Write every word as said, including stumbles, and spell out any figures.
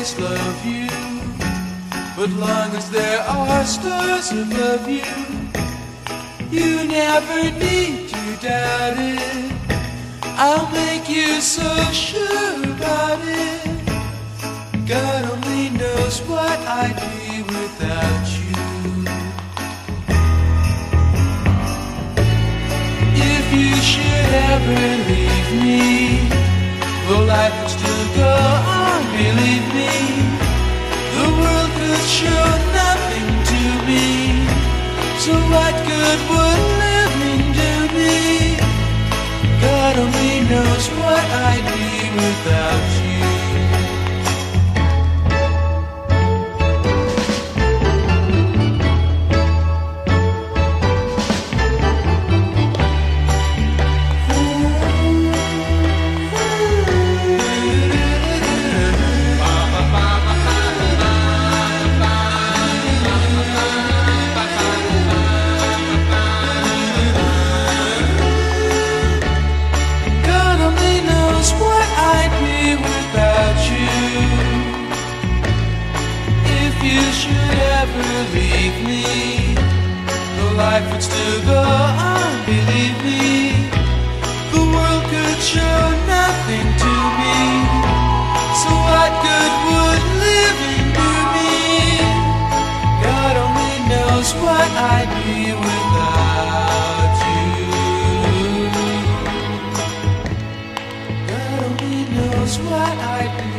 always love you, but long as there are stars above you, you never need to doubt it. I'll make you so sure about it. God only knows what I'd be without you. If you should ever leave me, the life would still go on, believe me. The world could show nothing to me, so what good would living do me? God only knows what I'd be without you. Leave me, the life would still go on, believe me. The world could show nothing to me, so what good would living do me? God only knows what I'd be without you. God only knows what I'd be.